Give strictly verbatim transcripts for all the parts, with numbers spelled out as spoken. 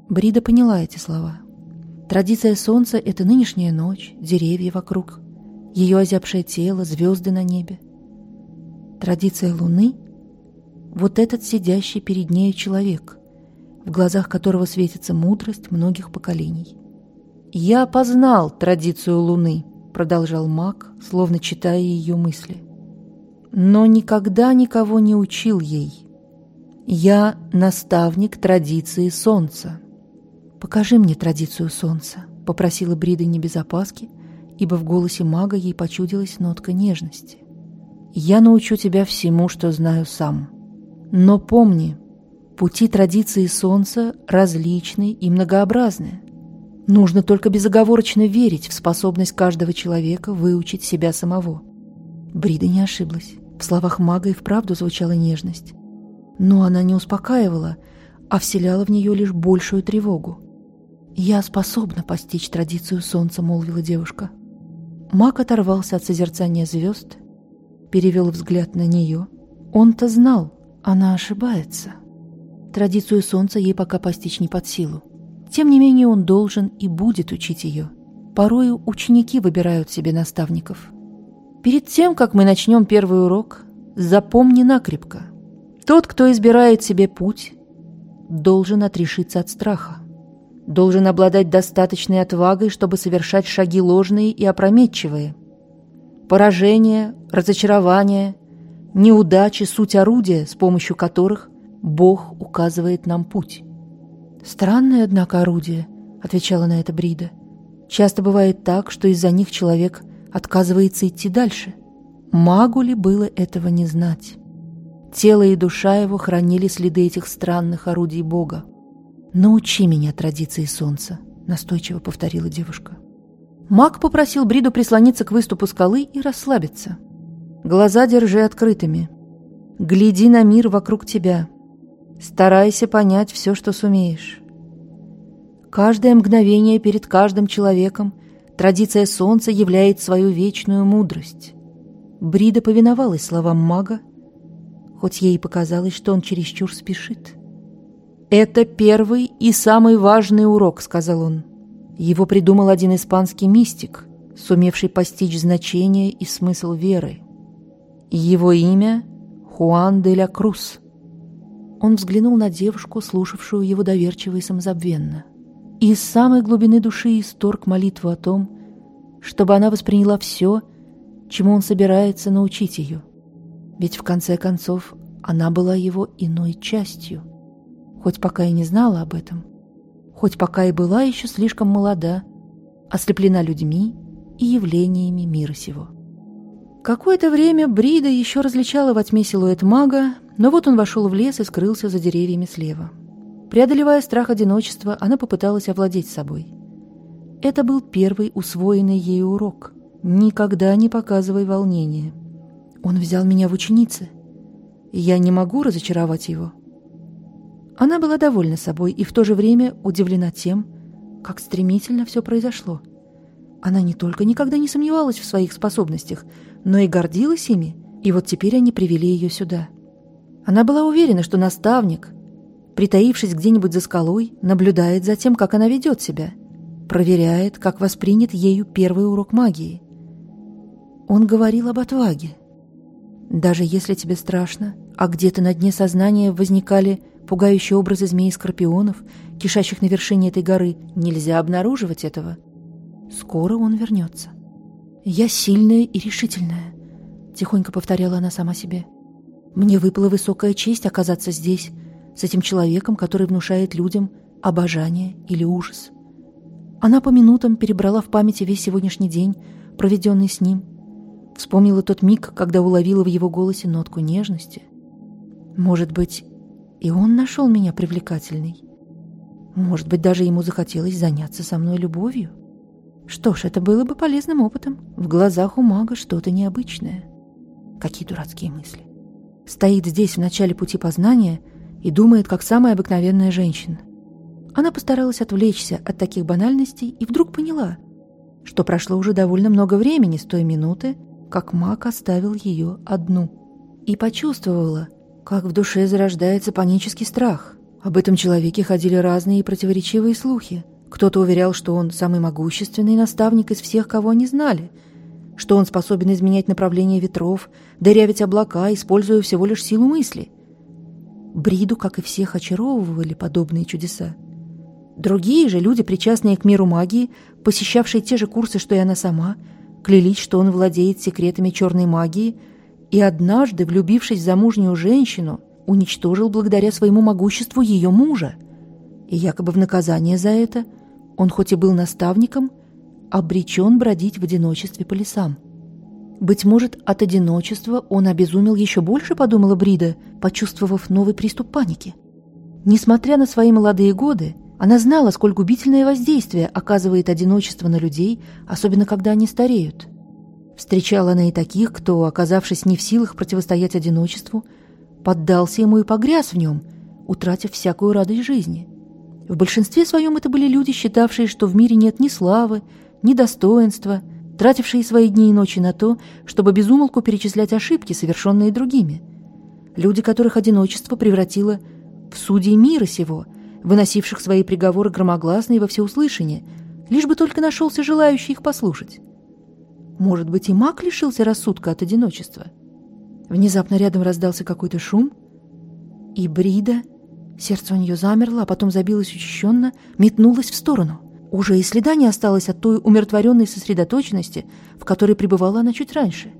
Брида поняла эти слова. Традиция солнца — это нынешняя ночь, деревья вокруг, ее озябшее тело, звезды на небе. Традиция луны — вот этот сидящий перед нею человек, в глазах которого светится мудрость многих поколений. «Я познал традицию луны», — продолжал маг, словно читая ее мысли, «но никогда никого не учил ей. Я наставник традиции солнца». «Покажи мне традицию солнца», — попросила Брида не без опаски, ибо в голосе мага ей почудилась нотка нежности. «Я научу тебя всему, что знаю сам. Но помни, пути традиции солнца различны и многообразны. Нужно только безоговорочно верить в способность каждого человека выучить себя самого». Брида не ошиблась. В словах мага и вправду звучала нежность. Но она не успокаивала, а вселяла в нее лишь большую тревогу. «Я способна постичь традицию солнца», — молвила девушка. Маг оторвался от созерцания звезд, перевел взгляд на нее. Он-то знал, она ошибается. Традицию солнца ей пока постичь не под силу. Тем не менее, он должен и будет учить ее. Порою ученики выбирают себе наставников. Перед тем, как мы начнем первый урок, запомни накрепко: тот, кто избирает себе путь, должен отрешиться от страха, должен обладать достаточной отвагой, чтобы совершать шаги ложные и опрометчивые. Поражение, разочарование, неудачи — суть орудия, с помощью которых Бог указывает нам путь. «Странное, однако, орудие», — отвечала на это Брида. «Часто бывает так, что из-за них человек отказывается идти дальше. Магу ли было этого не знать? Тело и душа его хранили следы этих странных орудий Бога. «Научи меня традиции солнца», — настойчиво повторила девушка. Маг попросил Бриду прислониться к выступу скалы и расслабиться. «Глаза держи открытыми. Гляди на мир вокруг тебя. Старайся понять все, что сумеешь. Каждое мгновение перед каждым человеком традиция солнца являет свою вечную мудрость». Брида повиновалась словам мага, хоть ей показалось, что он чересчур спешит. «Это первый и самый важный урок», — сказал он. Его придумал один испанский мистик, сумевший постичь значение и смысл веры. Его имя — Хуан де ля Крус. Он взглянул на девушку, слушавшую его доверчиво и самозабвенно, и из самой глубины души исторг молитву о том, чтобы она восприняла все, чему он собирается научить ее. Ведь в конце концов она была его иной частью, хоть пока и не знала об этом, хоть пока и была еще слишком молода, ослеплена людьми и явлениями мира сего. Какое-то время Брида еще различала во тьме силуэт мага, но вот он вошел в лес и скрылся за деревьями слева. Преодолевая страх одиночества, она попыталась овладеть собой. Это был первый усвоенный ею урок. «Никогда не показывай волнения. Он взял меня в ученицы, и я не могу разочаровать его». Она была довольна собой и в то же время удивлена тем, как стремительно все произошло. Она не только никогда не сомневалась в своих способностях, но и гордилась ими, и вот теперь они привели ее сюда. Она была уверена, что наставник, притаившись где-нибудь за скалой, наблюдает за тем, как она ведет себя, проверяет, как воспринят ею первый урок магии. Он говорил об отваге. Даже если тебе страшно, а где-то на дне сознания возникали пугающие образы змей и скорпионов, кишащих на вершине этой горы, нельзя обнаруживать этого. Скоро он вернется. «Я сильная и решительная», — тихонько повторяла она сама себе. «Мне выпала высокая честь оказаться здесь, с этим человеком, который внушает людям обожание или ужас». Она по минутам перебрала в памяти весь сегодняшний день, проведенный с ним. Вспомнила тот миг, когда уловила в его голосе нотку нежности. Может быть, и он нашел меня привлекательной. Может быть, даже ему захотелось заняться со мной любовью. Что ж, это было бы полезным опытом. В глазах у мага что-то необычное. Какие дурацкие мысли. Стоит здесь в начале пути познания и думает, как самая обыкновенная женщина. Она постаралась отвлечься от таких банальностей и вдруг поняла, что прошло уже довольно много времени с той минуты, как маг оставил ее одну. И почувствовала, как в душе зарождается панический страх. Об этом человеке ходили разные и противоречивые слухи. Кто-то уверял, что он самый могущественный наставник из всех, кого они знали, что он способен изменять направление ветров, дырявить облака, используя всего лишь силу мысли. Бриду, как и всех, очаровывали подобные чудеса. Другие же люди, причастные к миру магии, посещавшие те же курсы, что и она сама, клялись, что он владеет секретами черной магии, и однажды, влюбившись в замужнюю женщину, уничтожил благодаря своему могуществу ее мужа. И якобы в наказание за это он хоть и был наставником, обречен бродить в одиночестве по лесам. Быть может, от одиночества он обезумел еще больше, подумала Брида, почувствовав новый приступ паники. Несмотря на свои молодые годы, она знала, сколь губительное воздействие оказывает одиночество на людей, особенно когда они стареют. Встречала она и таких, кто, оказавшись не в силах противостоять одиночеству, поддался ему и погряз в нем, утратив всякую радость жизни. В большинстве своем это были люди, считавшие, что в мире нет ни славы, ни достоинства, тратившие свои дни и ночи на то, чтобы без умолку перечислять ошибки, совершенные другими. Люди, которых одиночество превратило в судей мира сего, выносивших свои приговоры громогласно и во всеуслышание, лишь бы только нашелся желающий их послушать. Может быть, и маг лишился рассудка от одиночества? Внезапно рядом раздался какой-то шум, и Брида, сердце у нее замерло, а потом забилось учащенно, метнулась в сторону. Уже и следа не осталось от той умиротворенной сосредоточенности, в которой пребывала она чуть раньше.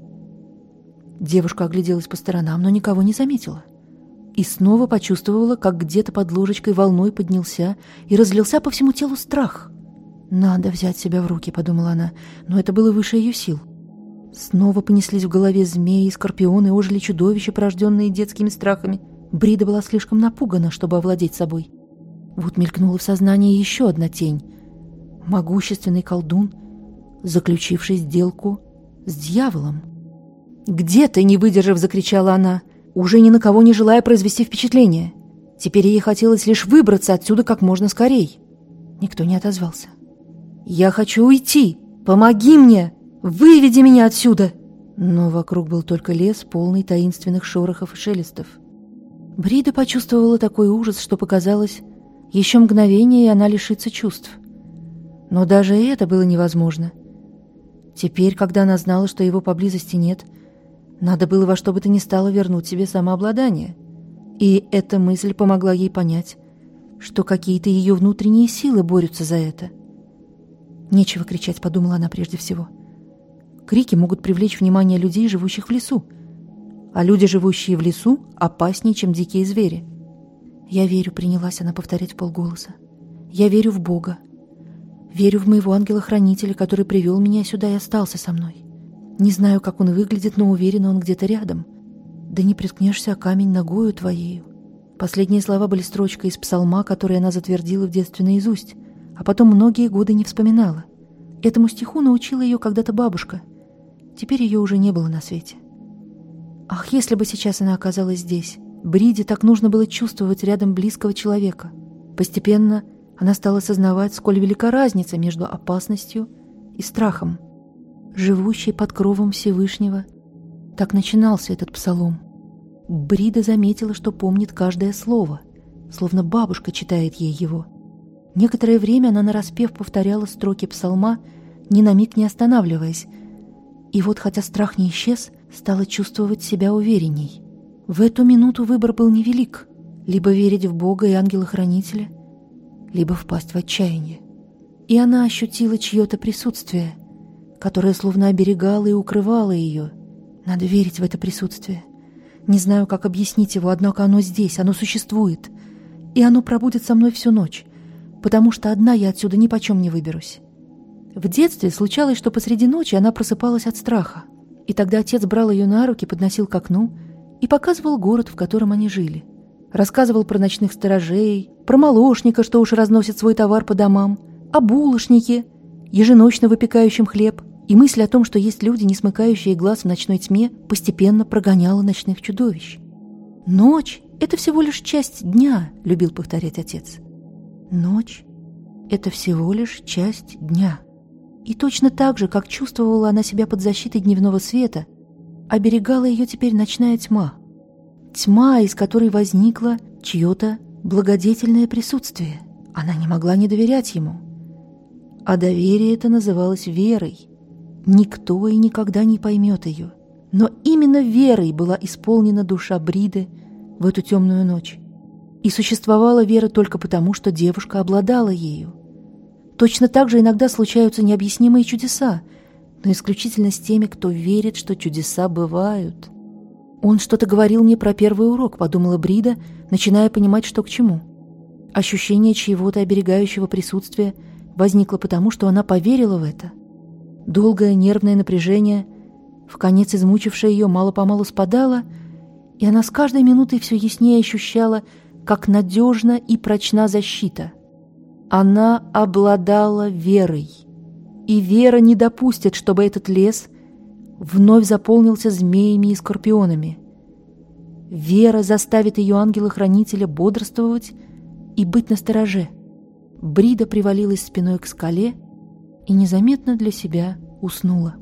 Девушка огляделась по сторонам, но никого не заметила. И снова почувствовала, как где-то под ложечкой волной поднялся и разлился по всему телу страх. «Надо взять себя в руки», — подумала она, но это было выше ее сил. Снова понеслись в голове змеи и скорпионы, ожили чудовища, порожденные детскими страхами. Брида была слишком напугана, чтобы овладеть собой. Вот мелькнула в сознании еще одна тень. Могущественный колдун, заключивший сделку с дьяволом. «Где ты?» — не выдержав, закричала она, уже ни на кого не желая произвести впечатление. Теперь ей хотелось лишь выбраться отсюда как можно скорей. Никто не отозвался. «Я хочу уйти! Помоги мне! Выведи меня отсюда!» Но вокруг был только лес, полный таинственных шорохов и шелестов. Брида почувствовала такой ужас, что показалось, еще мгновение, и она лишится чувств. Но даже это было невозможно. Теперь, когда она знала, что его поблизости нет, надо было во что бы то ни стало вернуть себе самообладание. И эта мысль помогла ей понять, что какие-то ее внутренние силы борются за это. «Нечего кричать», — подумала она прежде всего. Крики могут привлечь внимание людей, живущих в лесу. А люди, живущие в лесу, опаснее, чем дикие звери. «Я верю», — принялась она повторять вполголоса. «Я верю в Бога. Верю в моего ангела-хранителя, который привел меня сюда и остался со мной. Не знаю, как он выглядит, но уверена, он где-то рядом. Да не приткнешься о камень ногою твоею». Последние слова были строчкой из псалма, который она затвердила в детстве наизусть, а потом многие годы не вспоминала. Этому стиху научила ее когда-то бабушка. Теперь ее уже не было на свете. Ах, если бы сейчас она оказалась здесь! Бриде так нужно было чувствовать рядом близкого человека. Постепенно она стала сознавать, сколь велика разница между опасностью и страхом. «Живущий под кровом Всевышнего» — так начинался этот псалом. Брида заметила, что помнит каждое слово, словно бабушка читает ей его. Некоторое время она нараспев повторяла строки псалма, ни на миг не останавливаясь, и вот, хотя страх не исчез, стала чувствовать себя уверенней. В эту минуту выбор был невелик — либо верить в Бога и ангела-хранителя, либо впасть в отчаяние. И она ощутила чье-то присутствие, которое словно оберегало и укрывало ее. Надо верить в это присутствие. Не знаю, как объяснить его, однако оно здесь, оно существует, и оно пробудет со мной всю ночь, потому что одна я отсюда ни почем не выберусь. В детстве случалось, что посреди ночи она просыпалась от страха, и тогда отец брал ее на руки, подносил к окну и показывал город, в котором они жили. Рассказывал про ночных сторожей, про молочника, что уж разносит свой товар по домам, о булочнике, еженочно выпекающем хлеб, и мысль о том, что есть люди, не смыкающие глаз в ночной тьме, постепенно прогоняла ночных чудовищ. «Ночь — это всего лишь часть дня», — любил повторять отец. «Ночь — это всего лишь часть дня». И точно так же, как чувствовала она себя под защитой дневного света, оберегала ее теперь ночная тьма. Тьма, из которой возникло чье-то благодетельное присутствие. Она не могла не доверять ему. А доверие это называлось верой. Никто и никогда не поймет ее. Но именно верой была исполнена душа Бриды в эту темную ночь. И существовала вера только потому, что девушка обладала ею. Точно так же иногда случаются необъяснимые чудеса, но исключительно с теми, кто верит, что чудеса бывают. «Он что-то говорил мне про первый урок», — подумала Брида, начиная понимать, что к чему. Ощущение чьего-то оберегающего присутствия возникло потому, что она поверила в это. Долгое нервное напряжение, вконец измучившее ее, мало-помалу спадало, и она с каждой минутой все яснее ощущала, как надежна и прочна защита. Она обладала верой, и вера не допустит, чтобы этот лес вновь заполнился змеями и скорпионами. Вера заставит ее ангела-хранителя бодрствовать и быть настороже. Брида привалилась спиной к скале и незаметно для себя уснула.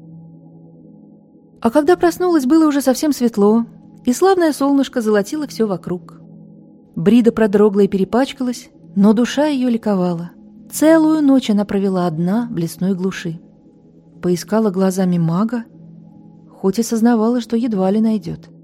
А когда проснулась, было уже совсем светло, и славное солнышко золотило все вокруг. Брида продрогла и перепачкалась, но душа ее ликовала. Целую ночь она провела одна в лесной глуши. Поискала глазами мага, хоть и сознавала, что едва ли найдет.